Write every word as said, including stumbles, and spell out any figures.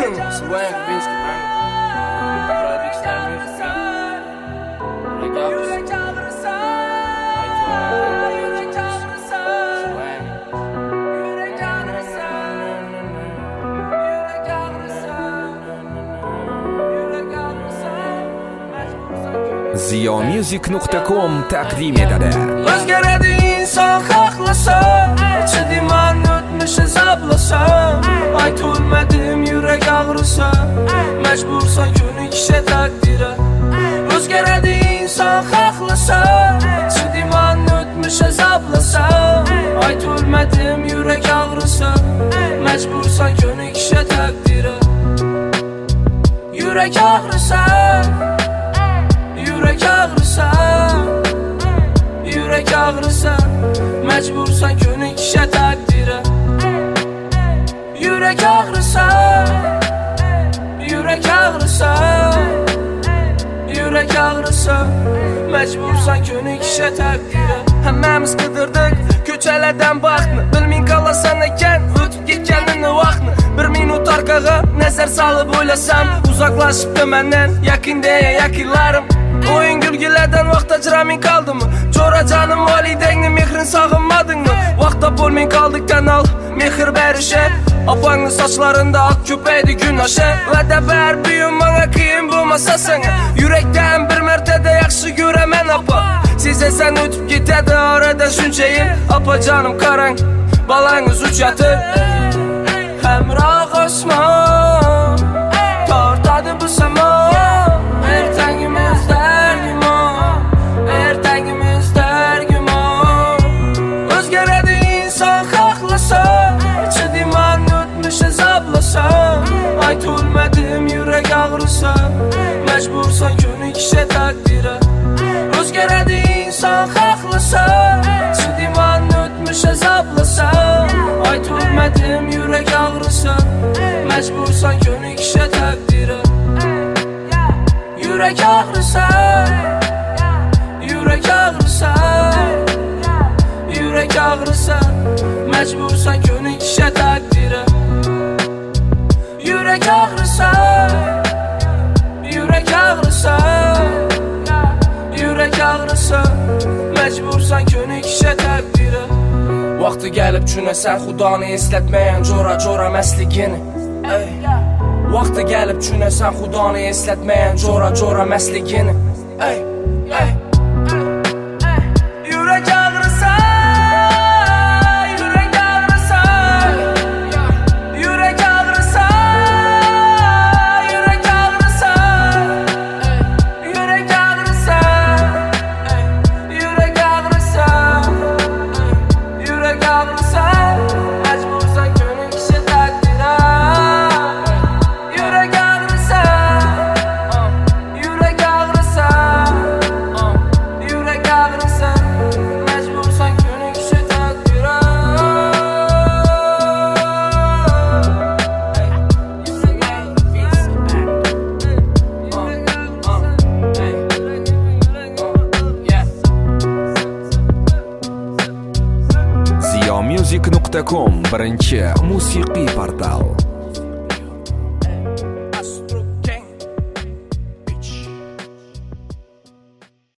Sylvain Kubinski, ben Pradik Star Music, Yürek ağrısı, Yürek ağrısı, Yürek ağrısı, Yürek ağrısı, Yürek ağrısı. ziyomusic nuqta com taqdim etadi. O'zgaradi inson xohlasa, chidiman o'tmish azoblasa, aytolmadim yurek ağrısa, majbursan ko'nikisha taqdiri. O'zgaradi inson xohlasa, chidiman o'tmish azoblasa, aytolmadim yurek ağrısa, majbursan ko'nikisha taqdiri. Yurek ağrısa, yürek ağrısa, yürek ağrısa, mecbursan ko'nikisha taqdiri. Yürek ağrısa, yürek ağrısa, yürek ağrısa, mecbursan ko'nikisha taqdiri. Hammamiz qidirdik ko'chalardan baxtni, bilming qolasan ekan o'tib ketganini vaqtni. Bir minut orqaga nazar solib o'ylasam, uzoqlashibdi mendan yaqinda yaqinlarim. O'yin gulgilardan vaqt ajraming qoldimi? Jo'rajonim volidangni mehrin sog'inmadingmi? Vaqtda bo'lmay qoldik tanal mehr berishi. Opangni sochlarinda oq ko'paydi kun osha. Va'da ber buyum menga qiyin bo'lmasa senga. Yurakdan bir martada yaxshi ko'raman opa. Sezasan o'tib ketadi orada shuncha yil. Opa jonim qarang, balangiz uchadi. Hamroh osmon tortadi bu samo. Aytolmadim yurek ağrısa, mecbursan ko'nikisha taqdiri. O'zgaradi inson xohlasa, chidiman o'tmish azoblasa, aytolmadim yurek ağrısa, mecbursan ko'nikisha taqdiri. Yurek ağrısa, yurek ağrısa, yurek ağrısa, mecbursan ko'nikisha taqdiri. Yürek ağrısa, yürek ağrısa, yürek ağrısa, mecbursan ko'nikisha taqdiri. Vaqti kelib tushunasan Xudoni eslatmagan jo'ra-jo'ra masligini. Vaqti kelib tushunasan Xudoni eslatmagan jo'ra-jo'ra masligini. Ey, ey. Yürek ağrısa, yürek ağrısa, yürek ağrısa. ziyomusic nuqta com birinchi musiqiy portal.